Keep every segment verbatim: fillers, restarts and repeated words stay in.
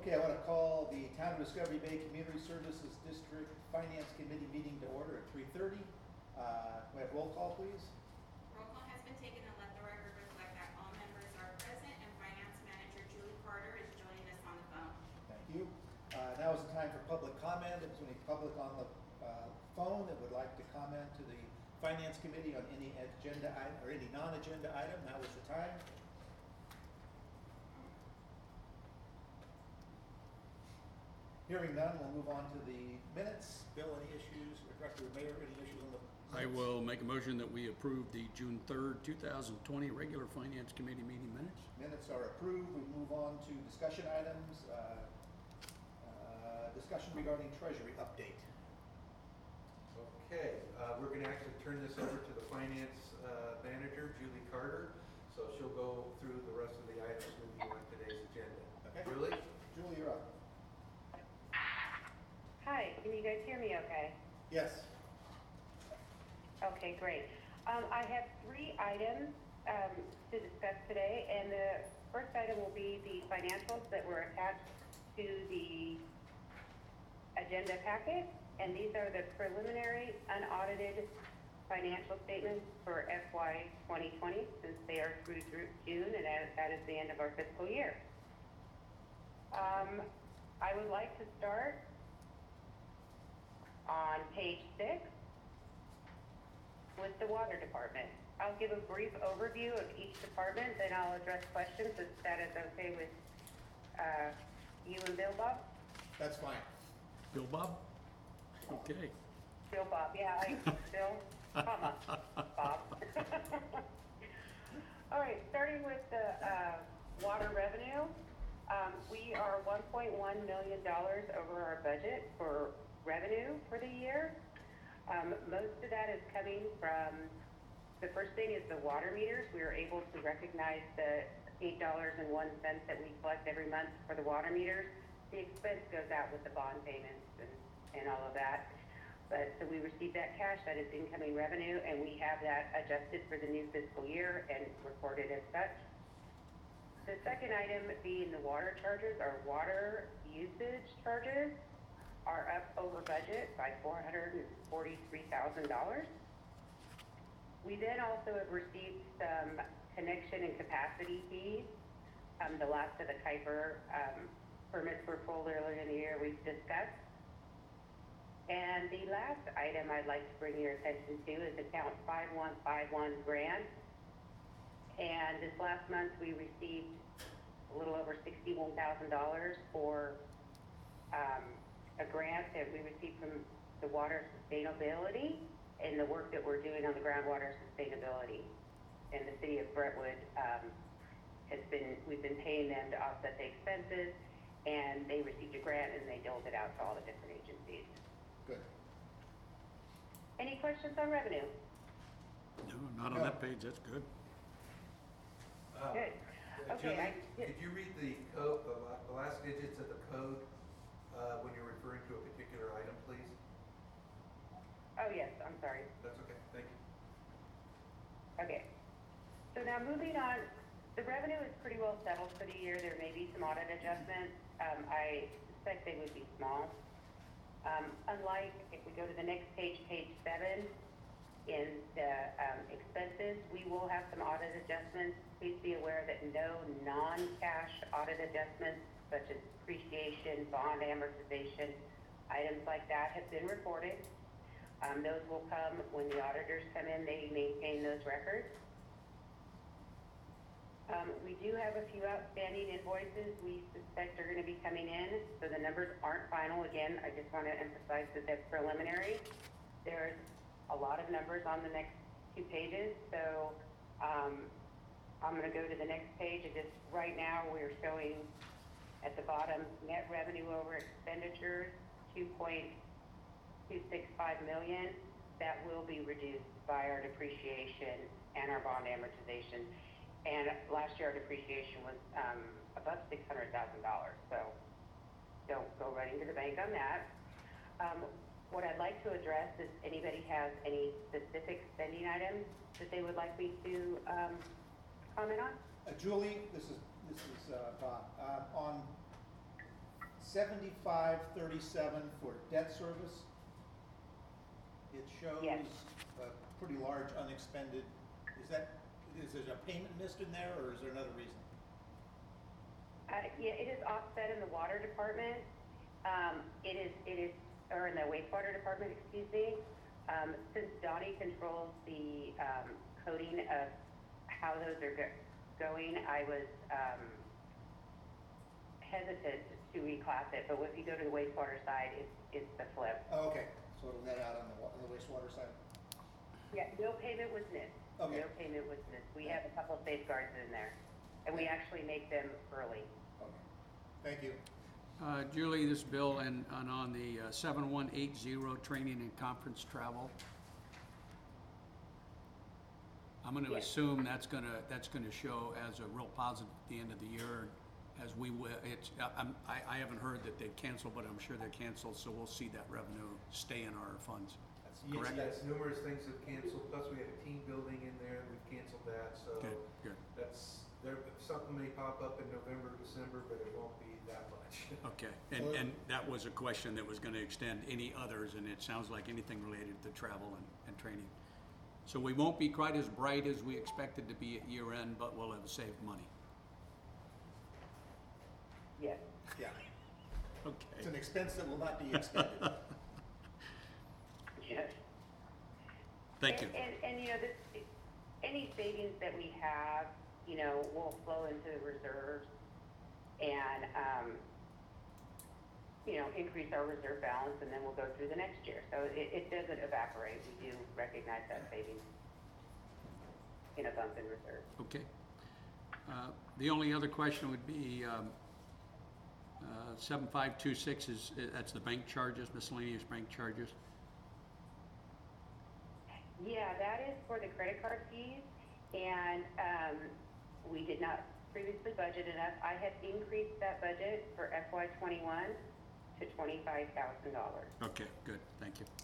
Okay, I want to call the Town of Discovery Bay Community Services District Finance Committee meeting to order at three thirty. Uh, we have roll call, please. Roll call has been taken and let the record reflect that all members are present and Finance Manager Julie Carter is joining us on the phone. Thank you. Uh, now is the time for public comment. If there's any public on the uh, phone that would like to comment to the Finance Committee on any agenda item or any non-agenda item, now is the time. Hearing none, we'll move on to the minutes. Bill, any issues? Director Mayor, any issues on the minutes? I will make a motion that we approve the June third, two thousand twenty regular Finance Committee meeting minutes. Minutes are approved. We move on to discussion items. Uh, uh, discussion regarding Treasury update. Okay, uh, we're going to actually turn this over to the Finance uh, Manager, Julie Carter. So she'll go through the rest of the items with you on today's agenda. Okay. Julie? Julie, you're up. Hi, can you guys hear me okay? Yes. Okay, great. Um, I have three items um, to discuss today, and the first item will be the financials that were attached to the agenda packet, and these are the preliminary unaudited financial statements for F Y twenty twenty, since they are through June, and that that is the end of our fiscal year. Um, I would like to start on page six with the water department. I'll give a brief overview of each department, then I'll address questions if that is okay with uh, you and Bill Bob. That's fine. Bill Bob? Okay. Bill Bob, yeah, I, Bill, comma, Bob. All right, starting with the uh, water revenue, um, we are one point one million dollars over our budget for revenue for the year. Um, most of that is coming from, the first thing is the water meters. We are able to recognize the eight dollars and one cent that we collect every month for the water meters. The expense goes out with the bond payments and, and all of that. But so we receive that cash, that is incoming revenue, and we have that adjusted for the new fiscal year and recorded as such. The second item being the water charges, our water usage charges are up over budget by four hundred forty-three thousand dollars. We then also have received some connection and capacity fees. Um, the last of the Kuiper um, permits were pulled earlier in the year, we've discussed. And the last item I'd like to bring your attention to is account five one five one grant. And this last month we received a little over sixty-one thousand dollars for um, a grant that we received from the water sustainability and the work that we're doing on the groundwater sustainability. And the city of Brentwood um, has been, we've been paying them to offset the expenses, and they received a grant and they doled it out to all the different agencies. Good. Any questions on revenue? No, not on No. that page. That's good. Uh, Good. uh, Okay, I- Julie, could you read the code, the la- the last digits of the code uh, when you're referring to a particular item, please? Oh, yes, I'm sorry. That's okay, thank you. Okay. So now moving on, the revenue is pretty well settled for the year. There may be some audit adjustments. Um, I suspect they would be small. Um, unlike if we go to the next page, page seven, in the um, expenses, we will have some audit adjustments. Please be aware that no non-cash audit adjustments, such as depreciation, bond amortization, items like that have been recorded. Um, those will come when the auditors come in, they maintain those records. Um, we do have a few outstanding invoices we suspect are going to be coming in, so the numbers aren't final. Again, I just want to emphasize that they're preliminary. There's a lot of numbers on the next two pages, so um, I'm going to go to the next page. It just right now we're showing at the bottom net revenue over expenditures two point two six five million. That will be reduced by our depreciation and our bond amortization. And last year our depreciation was um, above six hundred thousand dollars, so don't go running to the bank on that. Um, what I'd like to address is anybody has any specific spending items that they would like me to um, comment on? Uh, Julie, this is this is uh, Bob. Uh, on seventy-five thirty-seven for debt service. It shows Yes. a pretty large unexpended, is that, is there a payment missed in there, or is there another reason? Uh, yeah, it is offset in the water department. Um, it is, it is, or in the wastewater department, excuse me. Um, since Donnie controls the, um, coding of how those are go- going, I was, um, hesitant to reclass it, but if you go to the wastewater side, it's, it's the flip. Oh, okay, so it'll net out on the, wa- on the wastewater side? Yeah, no payment was missed. Okay. No payment was missed. We have a couple safeguards in there, and we actually make them early. Okay, thank you. Uh, Julie, this bill and, and on the uh, seven one eight zero training and conference travel. I'm gonna Yes. assume that's gonna, that's gonna show as a real positive at the end of the year, as we will, it's, uh, I'm, I, I haven't heard that they've canceled, but I'm sure they're canceled, so we'll see that revenue stay in our funds. That's Correct. yes. Yes, numerous things have canceled, plus we have a team building in there, we've canceled that, so Good, good, that's, there, something may pop up in November, December, but it won't be that much. okay. And, and that was a question that was gonna extend any others, and it sounds like anything related to travel and, and training. So we won't be quite as bright as we expected to be at year end, but we'll have saved money. Yes. Yeah, it's Okay. an expense that will not be expended. Yes. Thank you. And, and, and, you know, this, any savings that we have, you know, will flow into the reserves and, um, you know, increase our reserve balance, and then we'll go through the next year. So it, it doesn't evaporate. We do recognize that savings in a bump in reserve. Okay. Uh, The only other question would be, um, uh, seven five two six is, that's the bank charges, miscellaneous bank charges. Yeah, that is for the credit card fees, and, um, we did not previously budget enough. I had increased that budget for F Y twenty-one to twenty-five thousand dollars. Okay, good, thank you.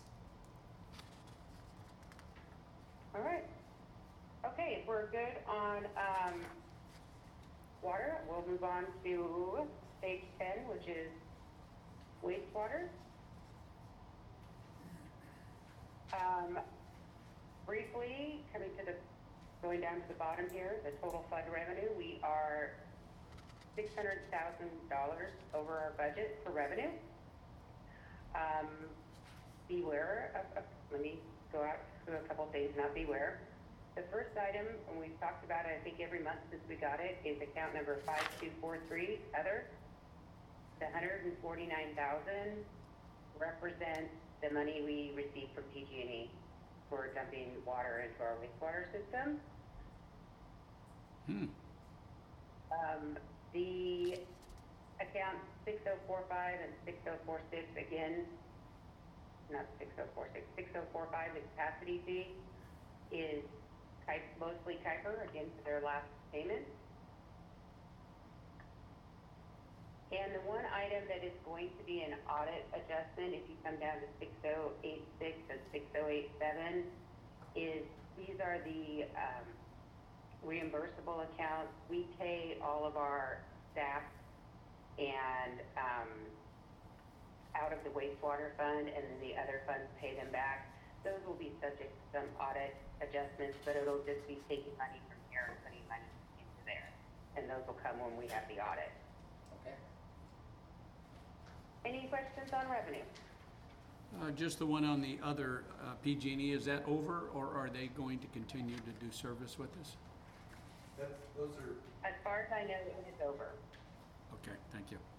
All right. Okay, if we're good on, um, water, we'll move on to page ten, which is wastewater. Um, briefly, coming to the, going down to the bottom here, the total fund revenue, we are six hundred thousand dollars over our budget for revenue. Um, beware of, of, let me go out through a couple things, not beware. The first item, and we've talked about it, I think every month since we got it, is account number five two four three, other. The one hundred forty-nine thousand represents the money we received from P G and E for dumping water into our wastewater system. Hmm, Um, the account six oh four five and six oh four six, again, not six oh four six, six oh four five, the capacity fee is Ki- mostly Kuiper, again, for their last payment. And the one item that is going to be an audit adjustment, if you come down to six oh eight six and six oh eight seven, is, these are the, um, reimbursable accounts. We pay all of our staff and, um, out of the wastewater fund, and then the other funds pay them back. Those will be subject to some audit adjustments, but it'll just be taking money from here and putting money into there. And those will come when we have the audit. Okay, Any questions on revenue? uh, just the one on the other, uh, P G and E, is that over, or are they going to continue to do service with us? That's, those are, As far as I know, it is over. Okay, thank you.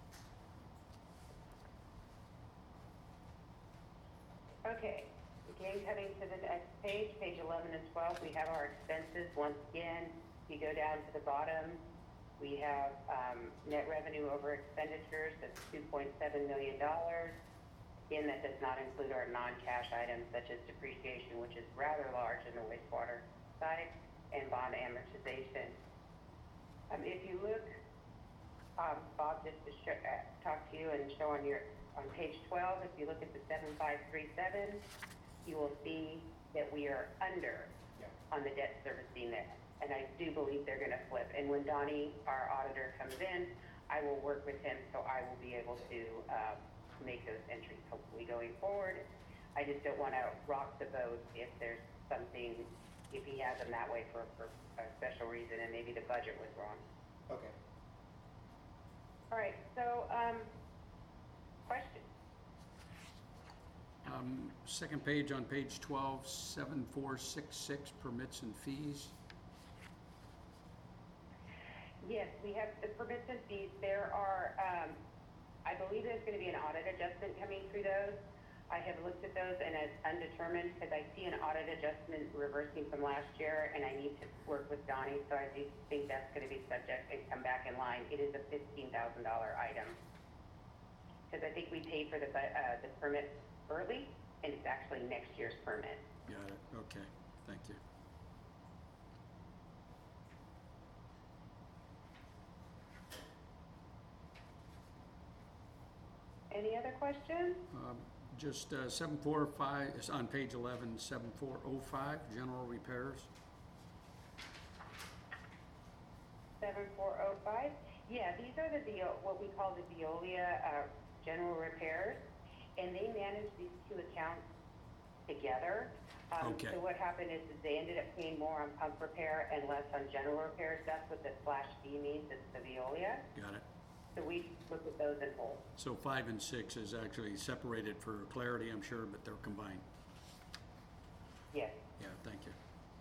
Okay, again, coming to the next page, page eleven and twelve, we have our expenses. Once again, if you go down to the bottom, we have, um, net revenue over expenditures, that's two point seven million dollars. Again, that does not include our non-cash items such as depreciation, which is rather large in the wastewater side, and bond amortization. Um, if you look, um, Bob, just to show, uh, talk to you and show on your, on page twelve, if you look at the seven five three seven, you will see that we are under yeah, on the debt servicing there. And I do believe they're gonna flip. And when Donnie, our auditor, comes in, I will work with him so I will be able to, uh, make those entries hopefully going forward. I just don't wanna rock the boat if there's something, if he has them that way for, for a special reason and maybe the budget was wrong. Okay. All right, so, um, question. Um, second page on page twelve, seven four six six, permits and fees. Yes, we have the permits and fees. There are, um, I believe there's gonna be an audit adjustment coming through those. I have looked at those and it's undetermined because I see an audit adjustment reversing from last year and I need to work with Donnie, so I do think that's gonna be subject and come back in line. It is a fifteen thousand dollar item. Cause I think we paid for the, bu- uh, the permit early and it's actually next year's permit. Got it, okay, thank you. Any other questions? Um, Just uh, seven four five, it's on page eleven, seven four oh five, general repairs. Seven four oh five? Yeah, these are the, Veo- what we call the Veolia, uh, general repairs, and they manage these two accounts together. Um, Okay. So what happened is, is they ended up paying more on pump repair and less on general repairs. That's what the slash D means, it's the Veolia. Got it. So we look at those in whole. So five and six is actually separated for clarity, I'm sure, but they're combined. Yes. Yeah, thank you.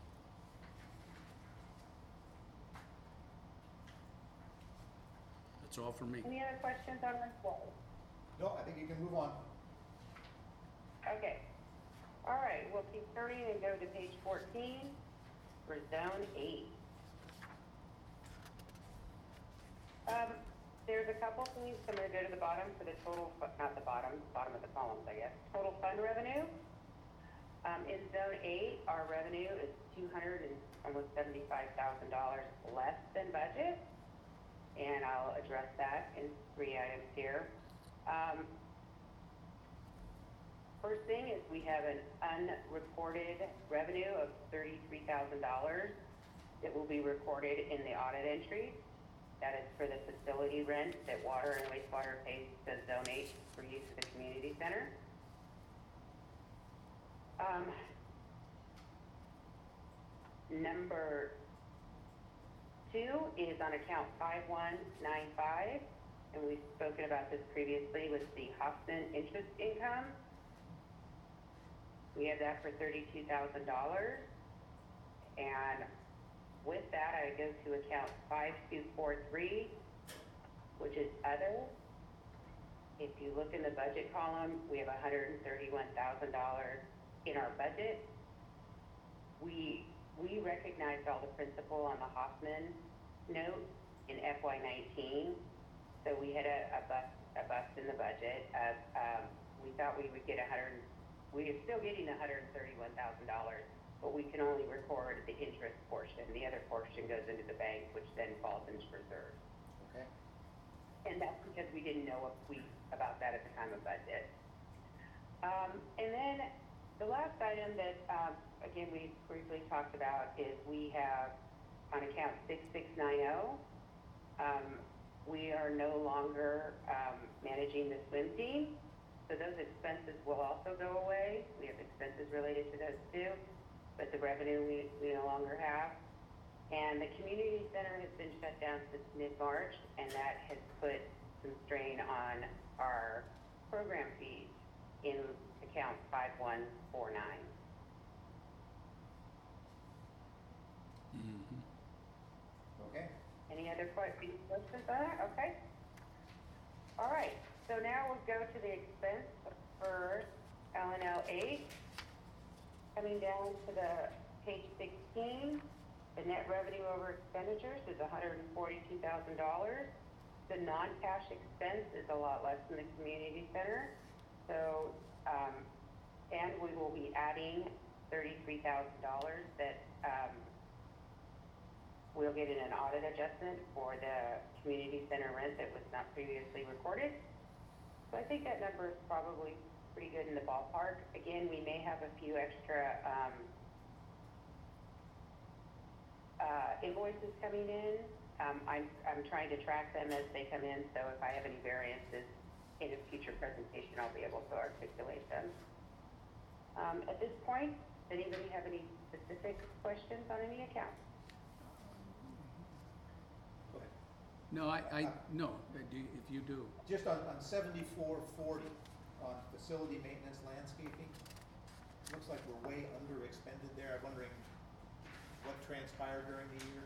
That's all for me. Any other questions on this one? No, I think you can move on. Okay. All right, we'll keep turning and go to page fourteen for zone eight. Um, there's a couple things, so I'm gonna go to the bottom for the total, fu- not the bottom, bottom of the columns, I guess. Total fund revenue. Um, in zone eight, our revenue is two hundred and almost seventy-five thousand dollars less than budget. And I'll address that in three items here. Um, First thing is we have an unreported revenue of thirty-three thousand dollars that will be recorded in the audit entry. That is for the facility rent that water and wastewater pays to zone eight for use of the community center. Um, number two is on account five one nine five, and we've spoken about this previously with the Hoffman interest income. We have that for thirty-two thousand dollars. And with that, I go to account five two four three, which is other. If you look in the budget column, we have one hundred thirty-one thousand dollars in our budget. We, we recognized all the principal on the Hoffman note in F Y nineteen. So we had a, a bust, a bust in the budget of, um, we thought we would get a hundred, we are still getting one hundred thirty-one thousand dollars, but we can only record the interest portion. The other portion goes into the bank, which then falls into reserve. Okay. And that's because we didn't know if we, about that at the time of budget. Um, and then the last item that, um, again, we briefly talked about is we have on account six six nine zero, um, we are no longer, um, managing the swim team. So those expenses will also go away. We have expenses related to those too, but the revenue we, we no longer have. And the community center has been shut down since mid-March, and that has put some strain on our program fees in account five one four nine. Mhm. Okay. Any other que- questions on that? Okay. All right, so now we'll go to the expense for L N L eight. Coming down to the page sixteen, the net revenue over expenditures is one hundred forty-two thousand dollars. The non-cash expense is a lot less than the community center. So, um, and we will be adding thirty-three thousand dollars that, um, we'll get in an audit adjustment for the community center rent that was not previously recorded. So I think that number is probably pretty good in the ballpark. Again, we may have a few extra, um, uh, invoices coming in, Um, I'm, I'm trying to track them as they come in, so if I have any variances in a future presentation, I'll be able to articulate them. Um, at this point, does anybody have any specific questions on any account? Go ahead. No, I, I, no, I do- if you do. Just on, on seventy-four forty, on facility maintenance landscaping, looks like we're way under expended there. I'm wondering what transpired during the year?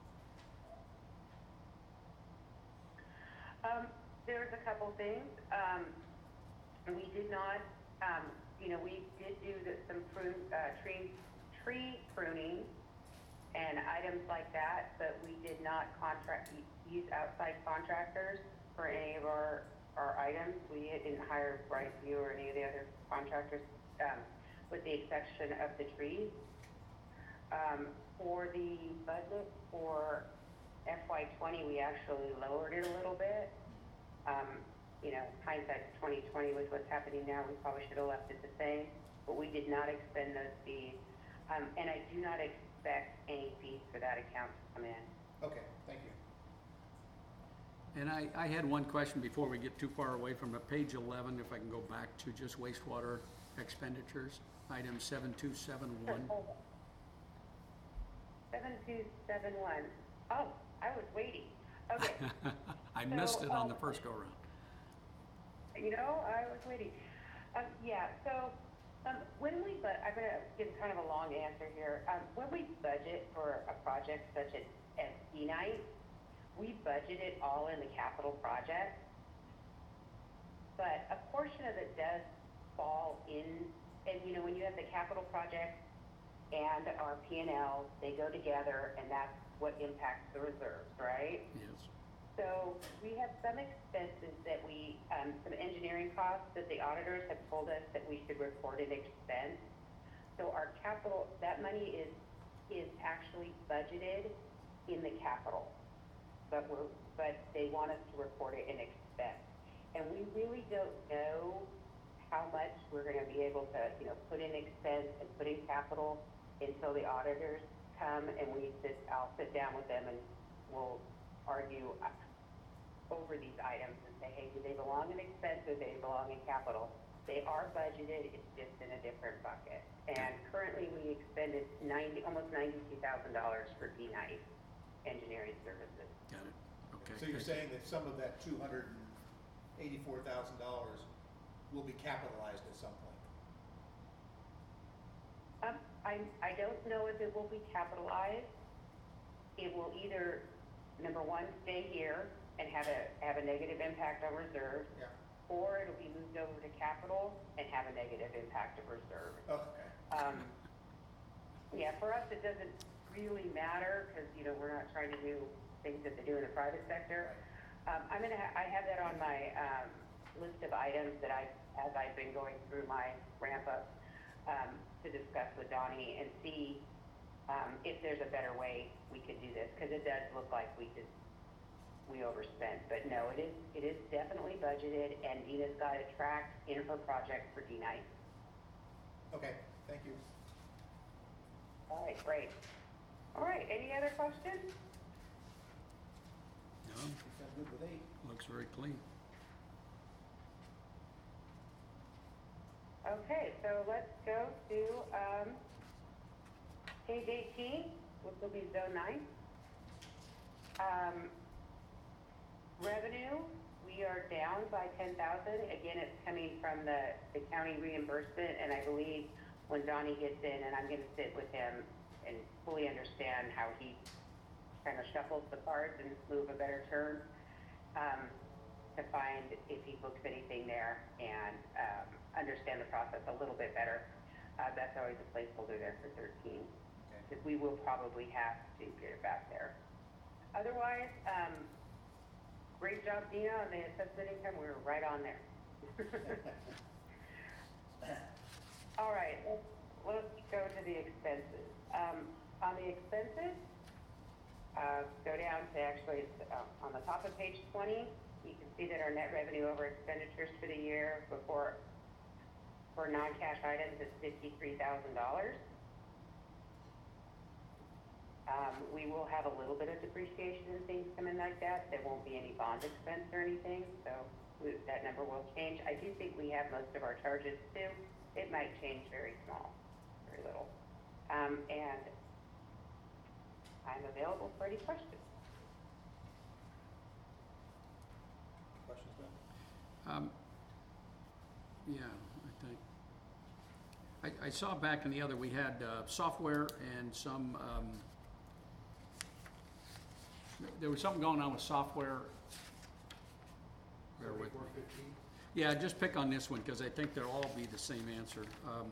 Um, there's a couple things. Um, we did not, um, you know, we did do the, some prune, uh, tree, tree pruning and items like that, but we did not contract, use outside contractors for any of our, our items. We didn't hire Brightview or any of the other contractors, um, with the exception of the trees. Um, for the budget for F Y twenty, we actually lowered it a little bit. Um, you know, hindsight twenty twenty with what's happening now, we probably should have left it the same, but we did not expend those fees. Um, and I do not expect any fees for that account to come in. Okay, thank you. And I, I had one question before we get too far away from it. Page eleven, if I can go back to just wastewater expenditures, item seven two seven one. Seven two seven one. Oh, I was waiting. Okay. I missed So, it on the um, first go round. You know, I was waiting. Um, yeah, so, um, when we, but, I'm gonna give kind of a long answer here. Um, when we budget for a project such as, as D-Night, we budget it all in the capital project. But a portion of it does fall in, and you know, when you have the capital project and our P and L, they go together, and that's what impacts the reserves, right? Yes. So we have some expenses that we, um, some engineering costs that the auditors have told us that we should report an expense. So our capital, that money is, is actually budgeted in the capital, but we're, but they want us to report it in expense. And we really don't know how much we're gonna be able to, you know, put in expense and put in capital until the auditors come and we sit, I'll sit down with them and we'll argue over these items and say, hey, do they belong in expense or do they belong in capital? They are budgeted, it's just in a different bucket. And currently we expended ninety, almost ninety-two thousand dollars for D-Night engineering services. Got it. Okay. So you're thank you. saying that some of that two hundred and eighty-four thousand dollars will be capitalized at some point? Um, I, I don't know if it will be capitalized. It will either, number one, stay here and have a, have a negative impact on reserve, Yeah. or it'll be moved over to capital and have a negative impact of reserve. Okay. Um, yeah, for us, it doesn't really matter because, you know, we're not trying to do things that they do in the private sector. Um, I'm gonna, ha- I have that on my, um, list of items that I, as I've been going through my ramp up, um, to discuss with Donnie and see, um, if there's a better way we could do this, because it does look like we just, we overspent. But no, it is, it is definitely budgeted, and Dina's got it tracked in her project for D-Night. Okay, thank you. All right, great. All right, any other questions? No, You sound good with eight. looks very clean. Okay, so let's go to, um, page eighteen, which will be zone nine. Um, revenue, we are down by ten thousand. Again, it's coming from the, the county reimbursement, and I believe when Donnie gets in, and I'm gonna sit with him and fully understand how he kind of shuffles the cards and move a better term, um, to find if he books anything there and, um, understand the process a little bit better. Uh, that's always a placeholder there for thirteen, Okay. because we will probably have to get it back there. Otherwise, um, great job, Dina, on the assessment income, we were right on there. All right, let's, let's go to the expenses. Um, on the expenses, uh, go down to actually, it's, uh, on the top of page twenty, you can see that our net revenue over expenditures for the year before, for non-cash items is fifty-three thousand dollars. Um, we will have a little bit of depreciation and things come in like that. There won't be any bond expense or anything, so we, that number will change. I do think we have most of our charges too. It might change very small, very little. Um, and I'm available for any questions. Questions, Ben? Um, yeah, I think. I, I saw back in the other, we had, uh, software and some, um, there was something going on with software. Bear with me. Seventy-four fifteen? Yeah, just pick on this one, cause I think they'll all be the same answer. Um,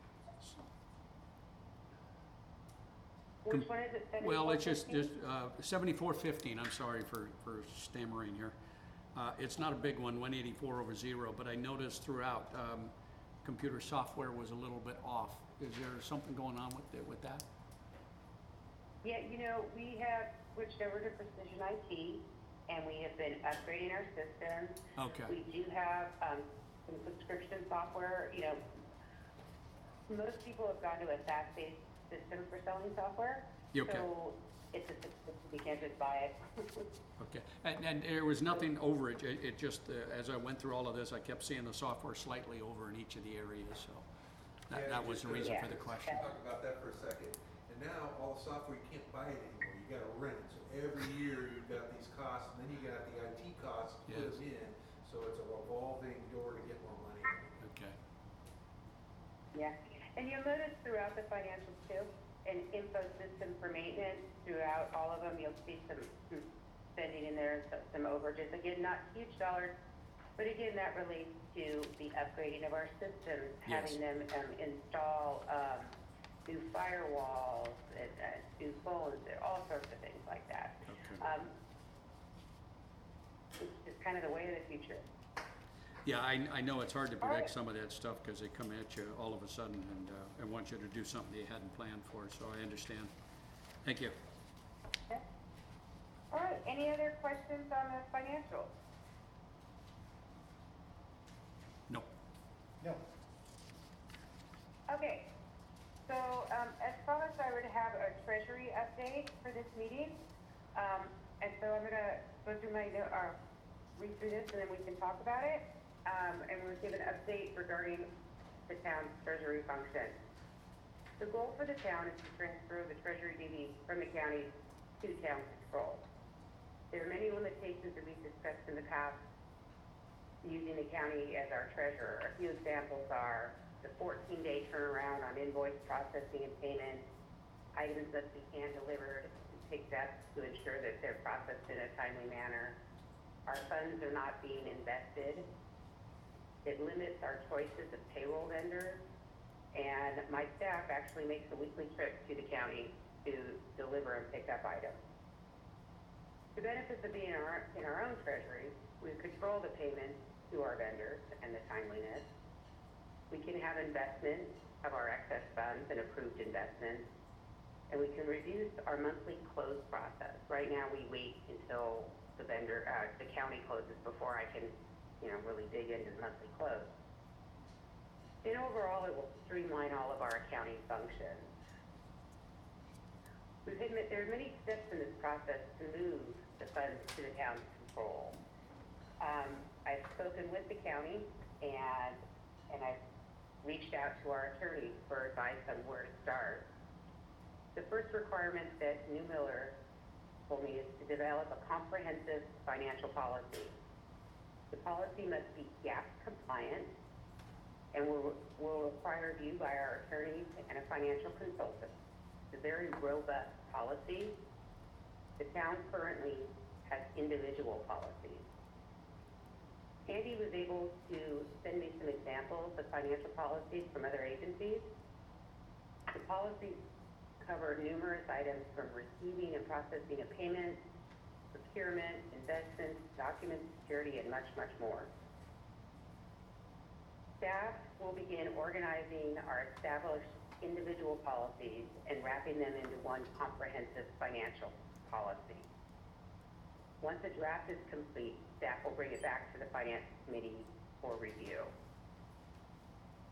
Which Com- one is it? Well, it's just, seventy-four just, uh, seventy-four fifteen, I'm sorry for, for stammering here. Uh, it's not a big one, one eighty-four over zero, but I noticed throughout, um, computer software was a little bit off. Is there something going on with it, with that? Yeah, you know, we have switched over to Precision I T, and we have been upgrading our systems. Okay, We do have, um, some subscription software, you know, most people have gone to a SaaS-based system for selling software. You okay? So it's a, subscription, we can't just buy it. okay. And, and there was nothing overage, it, it just, uh, as I went through all of this, I kept seeing the software slightly over in each of the areas, so. That, Yeah, that was the just, reason uh, for the question. Talk about that for a second. And now, all the software, you can't buy it anymore, you gotta rent it. So every year, you've got these costs, and then you got the I T costs to put Yes. them in. So it's a revolving door to get more money. Okay, Yeah, and you'll notice throughout the financials too, and info system for maintenance, throughout all of them, you'll see some, some spending in there, so- some overages. Again, not huge dollars, but again, that relates to the upgrading of our systems, Yes. having them, um, install, um, new firewalls, and, uh, new phones, and all sorts of things like that. okay. Um, it's just kind of the way of the future. Yeah, I, I know it's hard to All right. predict some of that stuff, cause they come at you all of a sudden and, uh, and want you to do something you hadn't planned for, so I understand. Thank you. Okay. All right, any other questions on the financials? No. No. Okay, so, um, as promised, I would have a treasury update for this meeting. Um, and so I'm gonna go through my, no- uh, read through this and then we can talk about it. Um, and we'll give an update regarding the town's treasury function. The goal for the town is to transfer the treasury duties from the county to town control. There are many limitations that we've discussed in the past using the county as our treasurer. A few examples are the fourteen day turnaround on invoice processing and payment, items must be hand delivered, take steps to ensure that they're processed in a timely manner. Our funds are not being invested. It limits our choices of payroll vendors, and my staff actually makes a weekly trip to the county to deliver and pick up items. The benefits of being in our, in our own treasury, we control the payments to our vendors and the timeliness. We can have investment of our excess funds and approved investments, and we can reduce our monthly close process. Right now, we wait until the vendor, uh, the county closes before I can, you know, really dig into the monthly close. And overall, it will streamline all of our accounting functions. We've admit there are many steps in this process to move the funds to the town's control. Um, I've spoken with the county and, and I've reached out to our attorneys for advice on where to start. The first requirement that New Miller told me is to develop a comprehensive financial policy. The policy must be G A A P compliant and will, will require review by our attorneys and a financial consultant. It's a very robust policy. The town currently has individual policies. Andy was able to send me some examples of financial policies from other agencies. The policies cover numerous items from receiving and processing of payments, procurement, investments, document security, and much, much more. Staff will begin organizing our established individual policies and wrapping them into one comprehensive financial policy. Once a draft is complete, staff will bring it back to the Finance Committee for review.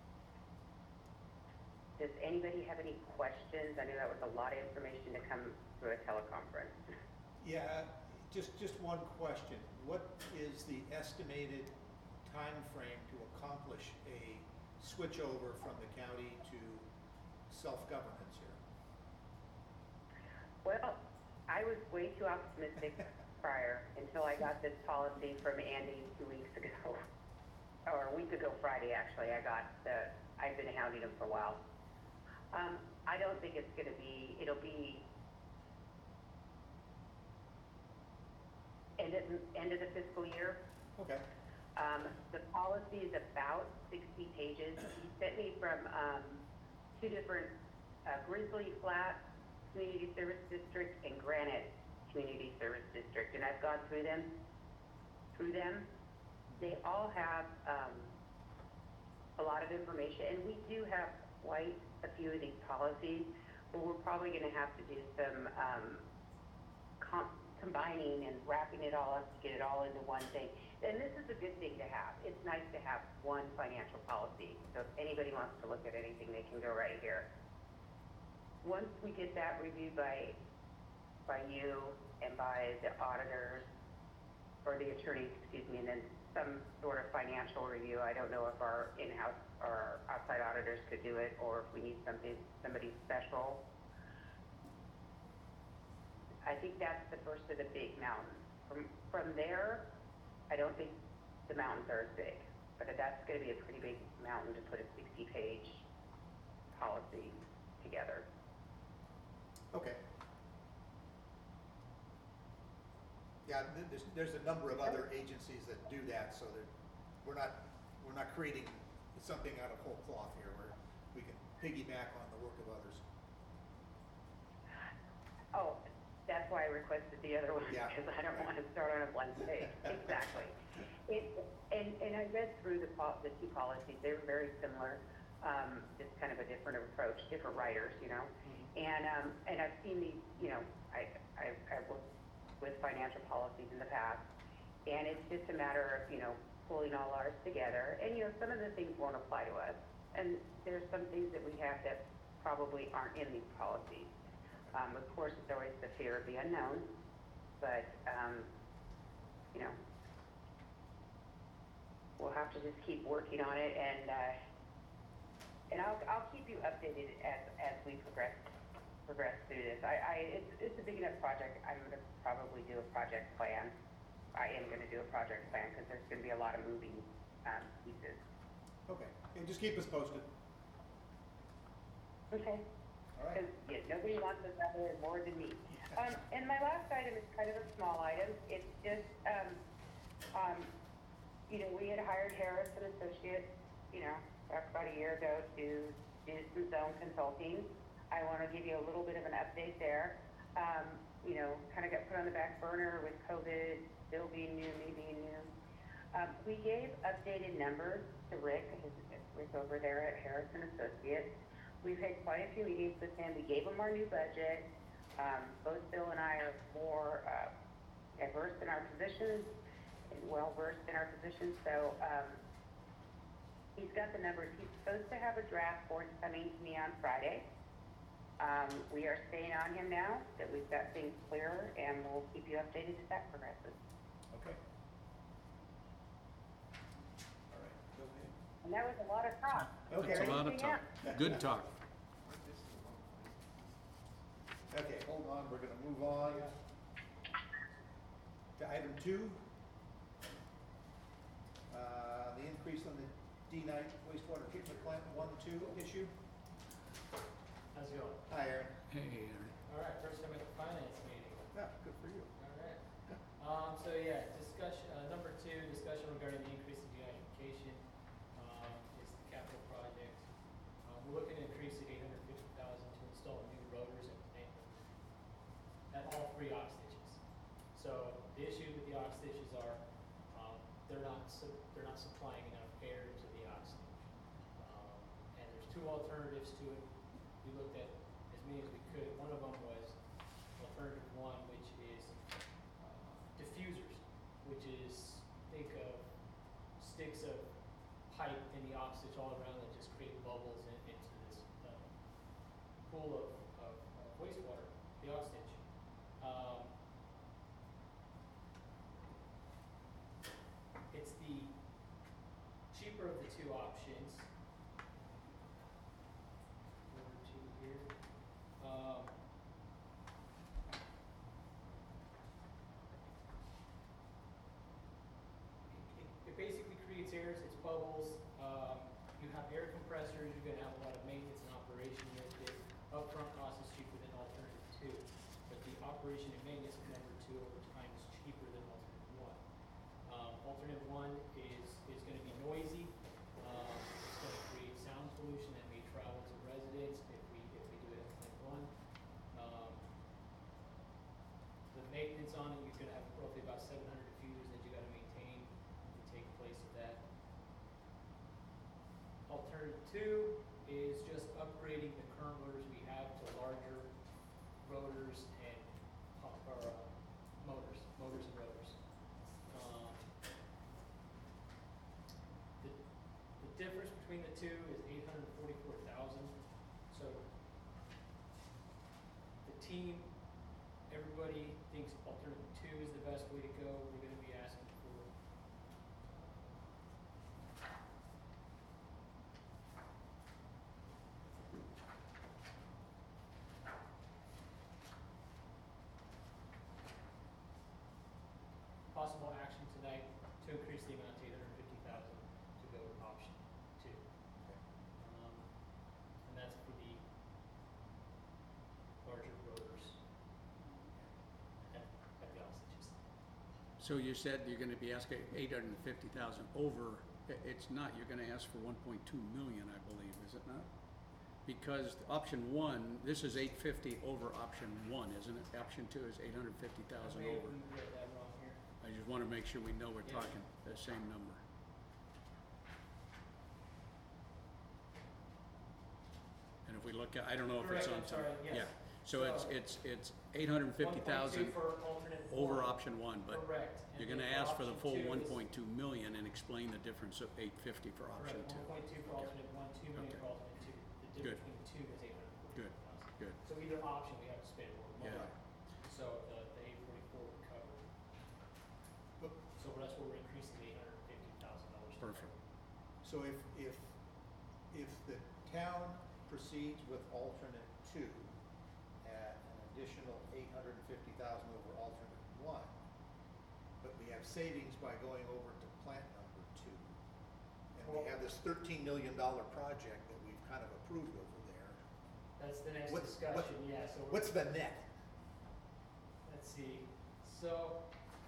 Does anybody have any questions? I know that was a lot of information to come through a teleconference. Yeah, just, just one question. What is the estimated time frame to accomplish a switch over from the county to self-governance here? Well, I was way too optimistic prior until I got this policy from Andy two weeks ago, or a week ago Friday, actually. I got the, I've been hounding him for a while. Um, I don't think it's gonna be, it'll be end of, end of the fiscal year. Okay, Um, the policy is about sixty pages. He sent me from, um, two different, uh, Grizzly Flat Community Service District and Granite Community Service District, and I've gone through them, through them. They all have, um, a lot of information, and we do have quite a few of these policies, but we're probably gonna have to do some, um, com- combining and wrapping it all up to get it all into one thing. And this is a good thing to have. It's nice to have one financial policy. So if anybody wants to look at anything, they can go right here. Once we get that reviewed by, by you and by the auditors, or the attorneys, excuse me, and then some sort of financial review, I don't know if our in-house or outside auditors could do it, or if we need something, somebody special. I think that's the first of the big mountains. From, from there, I don't think the mountains are as big, but that's gonna be a pretty big mountain to put a sixty page policy together. okay. Yeah, th- there's, there's a number of other agencies that do that, so that we're not, we're not creating something out of whole cloth here, where we can piggyback on the work of others. Oh, that's why I requested the other one, Yeah. because I don't want to start on a blank page. Exactly. It, and, and I read through the, pol- the two policies. They were very similar, um, just kind of a different approach, different writers, you know. And, um, and I've seen these, you know, I, I, I've worked with financial policies in the past, and it's just a matter of, you know, pulling all ours together. And, you know, some of the things won't apply to us. And there's some things that we have that probably aren't in these policies. Um, of course, it's always the fear of the unknown, but, um, you know, we'll have to just keep working on it, and, uh, and I'll, I'll keep you updated as, as we progress, progress through this. I, I, it's, it's a big enough project. I'm gonna probably do a project plan. I am gonna do a project plan, because there's gonna be a lot of moving, um, pieces. Okay, and just keep us posted. Okay. All right. Because yeah, nobody wants us out there more than me. Um, and my last item is kind of a small item. It's just, um, um, you know, we had hired Harris and Associates, you know, back about a year ago to do some zone consulting. I want to give you a little bit of an update there. Um, you know, kind of got put on the back burner with COVID, still being new, me being new. Um, we gave updated numbers to Rick, his, Rick over there at Harris and Associates. We've had quite a few meetings with him. We gave him our new budget. Um, both Bill and I are more uh, versed in our positions and well versed in our positions. So um, he's got the numbers. He's supposed to have a draft forthcoming to me on Friday. Um, we are staying on him now that we've got things clearer, and we'll keep you updated as that progresses. Okay. All right, go ahead. And that was a lot of talk. Okay. That's a lot of Anything talk. else? Good talk. Okay, hold on, we're gonna move on to item two. Uh, the increase on the D nine wastewater treatment plant one, two issue. How's it going? Hi, Aaron. Hey, Aaron. All right, first time at the finance meeting. Yeah, good for you. All right. Um, so yeah, discussion, uh, number two, discussion regarding the increase in deunification, um, is the capital project. Um, we're looking to increase it eight hundred fifty thousand to install new rotors at plant at all three ox ditches. So the issue with the ox ditches are, um, they're not, su- they're not supplying enough air to the ox ditch. Um, and there's two alternatives to it. We looked at as many as we could. One of them was alternative one, which is uh, diffusers, which is, think of sticks of pipe in the ox ditch all around that just create bubbles in, into this uh, pool of, of, of wastewater, the ox ditch. bubbles, um, you have air compressors, you're gonna have a lot of maintenance and operation with it. Upfront cost is cheaper than alternative two, but the operation and maintenance of number two over time is cheaper than alternative one. Um, alternative one is, is gonna be noisy, um, it's gonna create sound pollution that may travel to residents if we, if we do it at plant one. Um, the maintenance on it, you're gonna have roughly about seven hundred diffusers that you gotta maintain to take place of that. Alternative two is just upgrading the current rotors we have to larger rotors and pump, or, uh, motors, motors and rotors. Um, the, the difference between the two is eight hundred forty-four thousand, so the team, everybody thinks alternative two is the best way to go. We're gonna be asking for possible action tonight to increase the amount to eight hundred fifty thousand to go with option two. Um, and that's for the larger rotors at, at the Ossages. So you said you're gonna be asking eight hundred and fifty thousand over, i- it's not, you're gonna ask for one point two million, I believe, is it not? Because option one, this is eight fifty over option one, isn't it? Option two is eight hundred fifty thousand I may over. have read that wrong here. I just wanna make sure we know we're Yeah. talking the same number. And if we look at, I don't know if it's Correct, on. I'm sorry, some- yes. Yeah, so it's, So- it's, it's eight hundred and fifty thousand one point two for alternate over one. option one, but Correct. And you're gonna then ask for the option full two one is- point two million and explain the difference of eight fifty for option Correct, two. one point two for Okay. alternate one, two million Okay. for alternate two. The Good. difference between the two is eight hundred Good, forty thousand. good. So either option, we have to spend more money. Yeah. So the, the eight forty-four would cover. But- So that's where we're increasing the eight hundred fifty thousand dollars. Perfect. So if, if, if the town proceeds with alternate two at an additional eight hundred and fifty thousand over alternate one, but we have savings by going over to plant number two, and we have this thirteen million dollar project that we've kind of approved over there, That's the next What's- what- discussion, yeah, so. we're- what's the net? Let's see, so.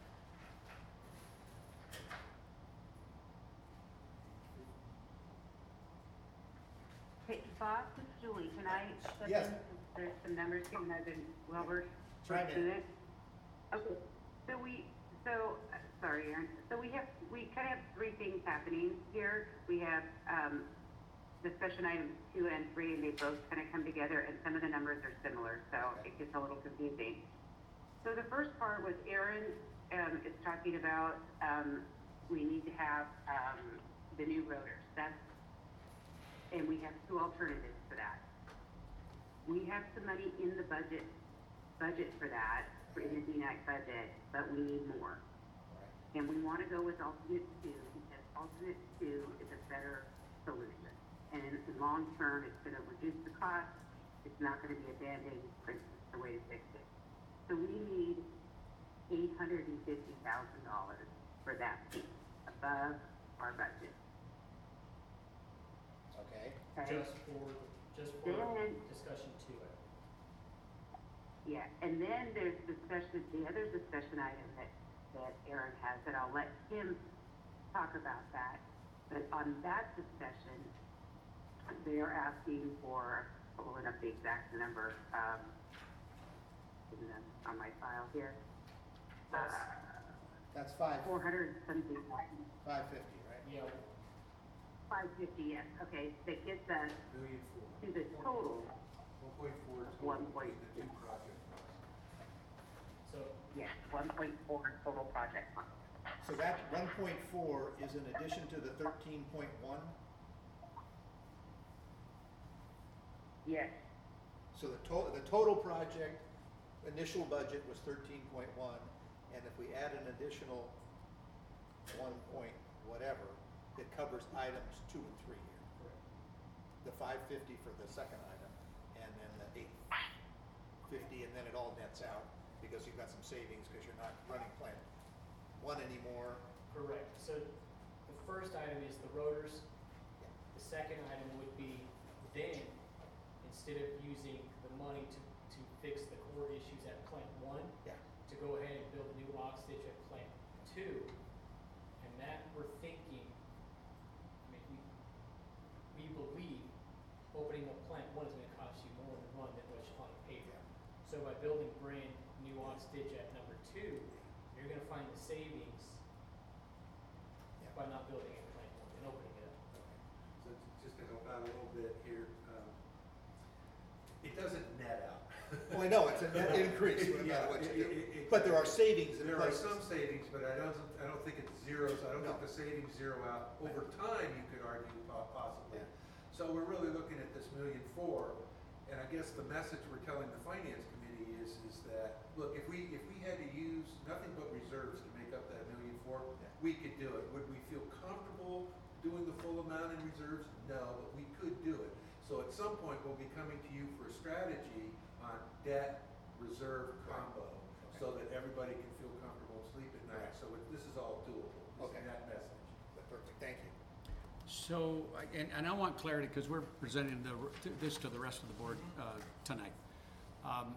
Hey, Bob, this is Julie, can I step Yes. in? There's some numbers here, and I've been, well, we're, Chime we're in. doing it. Okay, so we, so, uh, sorry, Aaron, so we have, we kind of have three things happening here. We have, um, discussion items two and three, and they both kind of come together, and some of the numbers are similar, so it gets a little confusing. So the first part was Aaron, um, is talking about, um, we need to have, um, the new rotors. That's, and we have two alternatives for that. We have some money in the budget, budget for that, for in the D NAC budget, but we need more. And we wanna go with alternate two, because alternate two is a better solution. And in the long term, it's gonna reduce the cost, it's not gonna be a Band-Aid, it's the way to fix it. So we need eight hundred and fifty thousand dollars for that piece, above our budget, Okay, okay? Just for, just for Then- discussion two. Yeah, and then there's discussion, the other discussion item that, that Aaron has, that I'll let him talk about that. But on that discussion, they are asking for, pulling up the exact number, um, in the, on my file here. Uh, that's five, four hundred something, five fifty, right? Yeah, five fifty, yes, okay, that gets us Million four. to the total, One point four One total point between the two project costs. so, yes, one point four total project fund. So that one point four is in addition to the thirteen point one? Yes, So the total, the total project initial budget was thirteen point one, and if we add an additional one point whatever, it covers items two and three here. correct. The five fifty for the second item, and then the eight fifty, and then it all nets out, because you've got some savings, because you're not running plant one anymore. Correct, so the first item is the rotors. The second item would be then, instead of using the money to, to fix the core issues at plant one, Yeah. to go ahead and build a new lock stitch at plant two. And that we're thinking, I mean, we, we believe opening up plant one is gonna cost you more in the run than what you on paper. So by building brand new lock stitch at number two, you're gonna find the savings Yeah. by not building it plant one and opening it up. So just to help out a little bit here, um, it doesn't net out. Well, I know, it's a net increase, no Yeah, matter what you it- do. it- it- But there are savings in There are places. some savings, but I don't, I don't think it's zeros, I don't No. think the savings zero out. Over time, you could argue po- possibly. Yeah. So we're really looking at this million four, and I guess the message we're telling the finance committee is, is that, look, if we, if we had to use nothing but reserves to make up that million four, Yeah. we could do it. Would we feel comfortable doing the full amount in reserves? No, but we could do it. So at some point, we'll be coming to you for a strategy on debt reserve combo, so that everybody can feel comfortable and sleep at night. Right. So it- this is all doable, this Okay. is that message. Perfect, thank you. So, I- and, and I want clarity, because we're presenting the, this to the rest of the board uh, tonight. Um,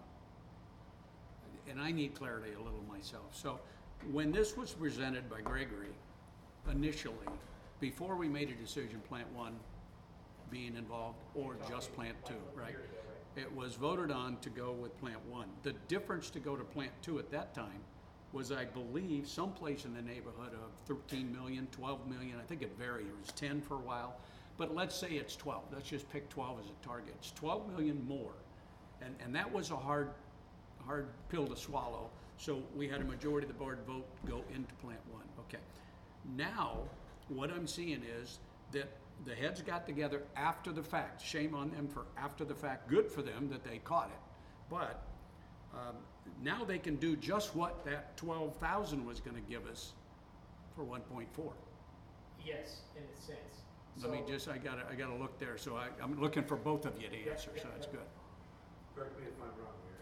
And I need clarity a little myself. So, when this was presented by Gregory initially, before we made a decision, Plant One being involved, or just Plant Two, right? It was voted on to go with Plant One. The difference to go to Plant Two at that time was, I believe, someplace in the neighborhood of thirteen million, twelve million, I think it varied, it was ten for a while. But let's say it's twelve, let's just pick twelve as a target. It's twelve million more. And, and that was a hard, hard pill to swallow. So we had a majority of the board vote go into Plant One, okay. Now, what I'm seeing is that the heads got together after the fact. Shame on them for after the fact. Good for them that they caught it. But um, now they can do just what that twelve thousand was gonna give us for one point four. Yes, in a sense. Let me So- just, I gotta, I gotta look there, so I, I'm looking for both of you to Yeah, answer, yeah, so that's yeah. good. Correct me if I'm wrong, Mary.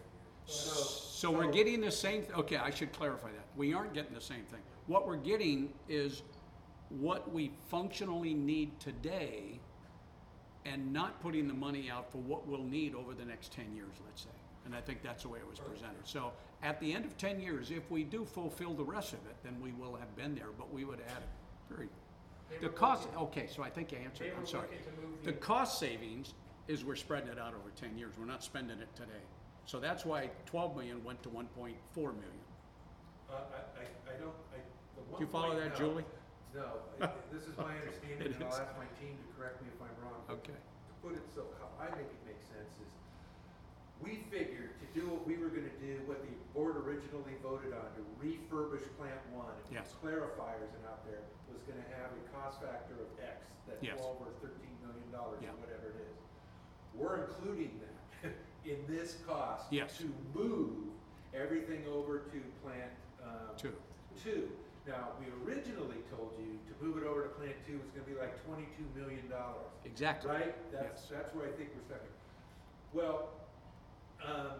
So we're getting the same, th- okay, I should clarify that. We aren't getting the same thing. What we're getting is what we functionally need today, and not putting the money out for what we'll need over the next ten years, let's say. And I think that's the way it was presented. So at the end of ten years, if we do fulfill the rest of it, then we will have been there, but we would add it. Period. They The were cost, looking- okay, so I think you answered, They I'm were sorry. looking to move The the, cost savings is we're spreading it out over ten years, we're not spending it today. So that's why twelve million went to one point four million. Uh, I, I, I don't, I, the one. Do you follow point- that, no, Julie? No, I- this is my understanding, It and I'll is. ask my team to correct me if I'm wrong. but Okay. To put it so, how I make it make sense is, we figured to do what we were gonna do, what the board originally voted on, to refurbish Plant One, and put Yes. clarifiers in out there, was gonna have a cost factor of X, that Yes. twelve or thirteen million dollars, Yeah. or whatever it is. We're including that in this cost. Yes. To move everything over to Plant, um, Two. Two. Now, we originally told you to move it over to Plant Two was gonna be like twenty-two million dollars. Exactly. Right? That's, Yes. that's where I think we're stuck. Well, um,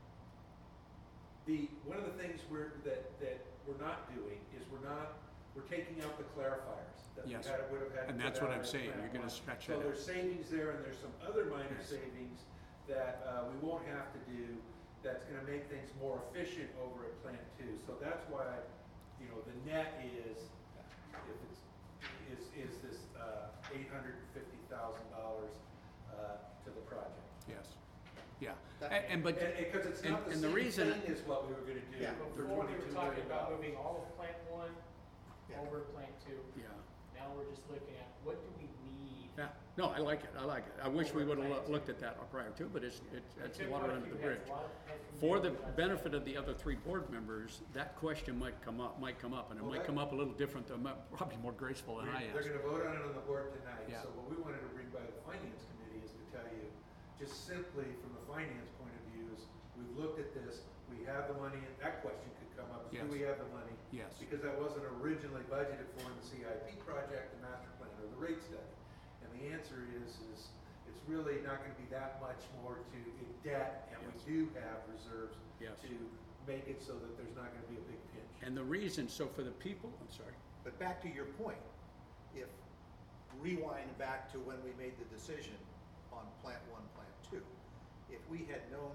the, one of the things we're, that, that we're not doing is we're not, we're taking out the clarifiers that we Yes. had, would have had. to And put that's what out I'm at saying, Plant you're gonna One. stretch So that out. there's savings there, and there's some other minor Yes. savings that, uh, we won't have to do, that's gonna make things more efficient over at Plant Two. So that's why, you know, the net is, if it's, is, is this, uh, eight hundred and fifty thousand dollars, uh, to the project. Yes, yeah. That- And, and but, And, and, cause it's and- not the and the same reason- thing as what we were gonna do Yeah. for before we twenty-two were talking million about dollars. moving all of Plant One Yeah. over to Plant Two. yeah, Now we're just looking at, what do we need? yeah. No, I like it, I like it. I wish we Over would've Plant loo- Two. looked at that prior to, but it's, it's, It it's took water quite a under the few heads, bridge. a lot of heads from For the Bill, that's- benefit of the other three board members, that question might come up, might come up, and it Well, might that- come up a little different, than- probably more graceful than I We're- They're asked. gonna vote on it on the board tonight, Yeah. so what we wanted to bring by the finance committee is to tell you, just simply from the finance point of view, is we've looked at this, we have the money, and that question could come up, is do Yes. we have the money? Yes, Because that wasn't originally budgeted for in the C I P project, the master plan, or the rate study. And the answer is, is it's really not gonna be that much more to in debt, and we Yes. do have reserves yes. to make it so that there's not gonna be a big pinch. And the reason, so for the people, I'm sorry, But back to your point, if rewind back to when we made the decision on plant one, plant two, if we had known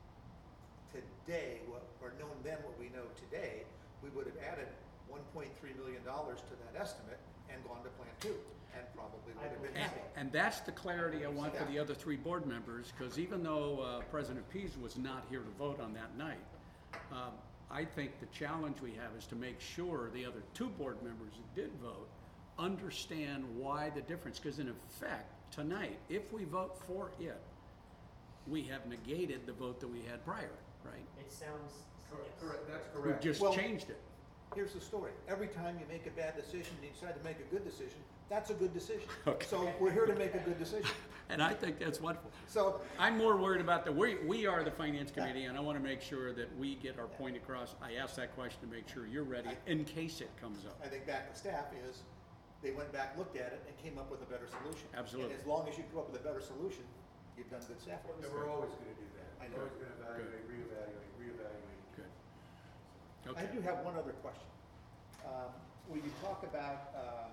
today, what, or known then what we know today, we would have added one point three million dollars to that estimate and gone to plant two, and probably would have been And, happy. and that's the clarity I want for the other three board members, because even though uh, President Pease was not here to vote on that night, um, I think the challenge we have is to make sure the other two board members that did vote understand why the difference, because in effect, tonight, if we vote for it, we have negated the vote that we had prior, right? It sounds. Correct, yes. correct, that's We've correct. just Well- changed it. Here's the story. Every time you make a bad decision, and you decide to make a good decision, that's a good decision. Okay. So we're here to make a good decision. And I think that's wonderful. So, I'm more worried about the, we, we are the finance committee, and I want to make sure that we get our point across. I asked that question to make sure you're ready in case it comes up. I think back to staff is, they went back, looked at it, and came up with a better solution. Absolutely. And as long as you come up with a better solution, you've done good staff work. And we're always gonna do that. I We're know. always gonna evaluate, reevaluate, reevaluate. Good. I do Okay. have one other question. Um, When you talk about uh,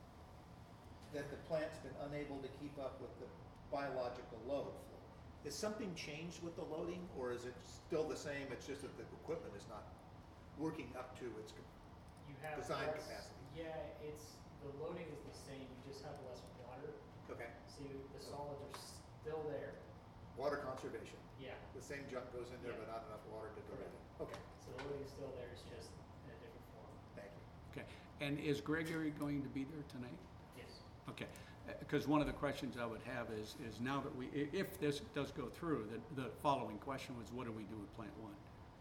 that the plant's been unable to keep up with the biological load, has something changed with the loading, or is it still the same, it's just that the equipment is not working up to its, You have Design less- capacity. Yeah, it's, the loading is the same, you just have less water, okay, so you- the solids are still there. water conservation? Yeah, The same junk goes in there, Yeah. but not enough water to do it. Okay, so the loading is still there, it's just in a different form. thank you. Okay. And is Gregory going to be there tonight? Yes. Okay, because one of the questions I would have is, is now that we, i- if this does go through, the, the following question was, what do we do with plant one?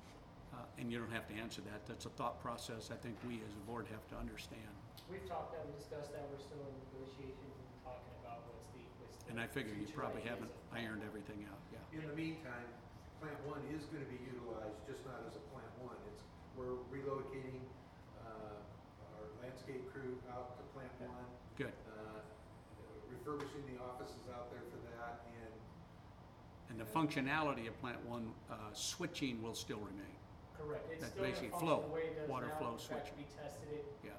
Uh, and you don't have to answer that, that's a thought process I think we as a board have to understand. We've talked that, we discussed that, we're still in negotiations and talking about what's the, what's the. And I figure you future probably ideas haven't of- ironed everything out, yeah. In the meantime, plant one is gonna be utilized, just not as a plant one. It's, we're relocating, uh, our landscape crew out to plant one. Good. uh, Refurbishing the offices out there for that, and And the functionality of plant one, uh, switching will still remain, Correct, it's That's still gonna basically function flow, the way it does now. water flow In fact, switching. we tested it yeah.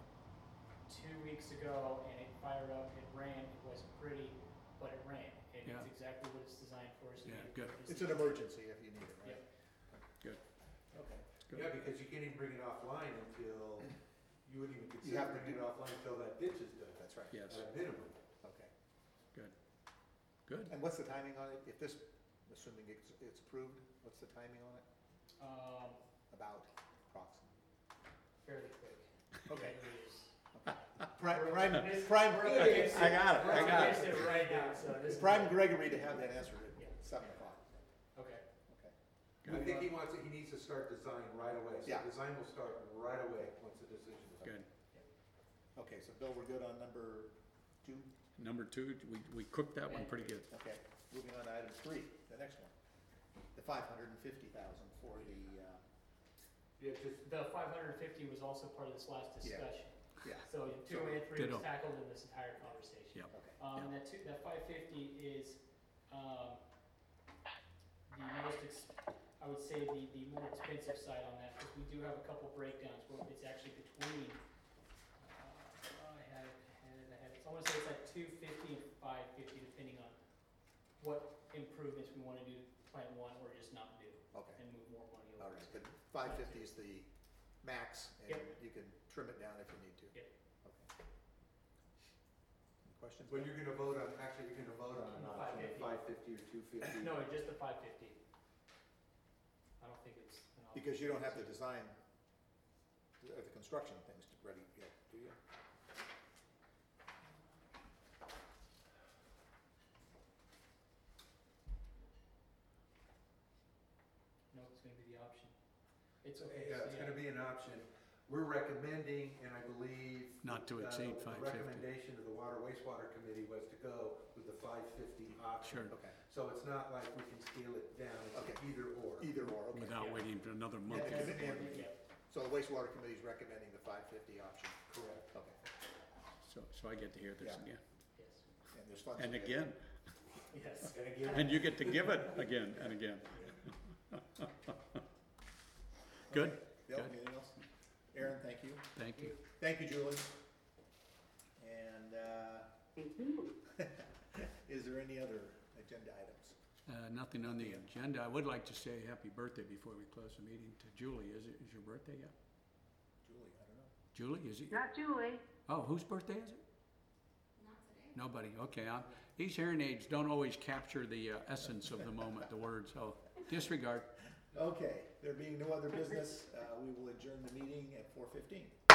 two weeks ago and it fired up, it ran, it wasn't pretty, but it ran. And Yeah. it's exactly what it's designed for, so. Yeah, you- good. It's an emergency if you need it, right? Yep. Good. Okay. Good. yeah, because you can't even bring it offline until, you wouldn't even You have consider to bringing it do- offline until that ditch is done. That's right. Yes, At a minimum. Okay. good. Good. And what's the timing on it? If this, assuming it's, it's approved, what's the timing on it? Um, About, approximately? fairly quick. Okay. It is. Prime, We're prime, up against- prime, we're up against I got it, We're I up got it. against it right now, so this is. prime Gregory to have that answer Yeah. at seven o'clock. Okay. Okay. I think he wants, it. he needs to start design right away. So Yeah. design will start right away once the decision is made. Good. Okay, so Bill, we're good on number two? Number two, we, we cooked that one pretty good. Okay, moving on to item three, the next one. The five hundred and fifty thousand for the, uh, Yeah, just, The five hundred and fifty was also part of this last Yeah. discussion. yeah, So two and three Ditto. was tackled in this entire conversation. Yep. okay. Um, and that two, that five fifty is, um, the most ex, I would say the, the more expensive side on that, because we do have a couple breakdowns where it's actually between, uh, I had it, I had it, I had it, so I wanna say it's like two fifty and five fifty, depending on what improvements we wanna do to plant one or just not do, Okay, and move more money over. all right, but five fifty is the max, and Yep. you can trim it down if you need to. Yep. Okay. Any questions? when Bill? you're gonna vote on, actually, you're gonna vote on On an the option of five five fifty or two fifty. No, just the five fifty. I don't think it's an option. Because you don't have the design, the, uh, the construction things ready yet, do you? No, it's gonna be the option. It's okay. Yeah, so it's gonna be an option. We're recommending, and I believe. Not to uh, exceed the five fifty. recommendation of the Water Wastewater Committee was to go with the five fifty option. Sure, Okay, So it's not like we can scale it down, it's Okay. either or. either or, okay. without Yeah. waiting for another month. Yeah, to and- get it. and- Yeah, So the wastewater committee's recommending the five fifty option, Correct. okay, So, so I get to hear this Yeah. again. yes, and there's funds. And available. again, yes. And again, and you get to give it again and again. Good, Okay. Bill, good. anything else? Aaron, thank you. thank you. Thank you, Julie. And, uh, Thank you. Is there any other agenda items? Uh, nothing on the agenda. I would like to say happy birthday before we close the meeting to Julie. Is it, is your birthday yet? Julie, I don't know. Julie, is it? Not Julie. Oh, whose birthday is it? Not today. Nobody, okay. I'm- These hearing aids don't always capture the uh, essence of the moment, the words, so disregard. Okay, there being no other business, uh, we will adjourn the meeting at four fifteen.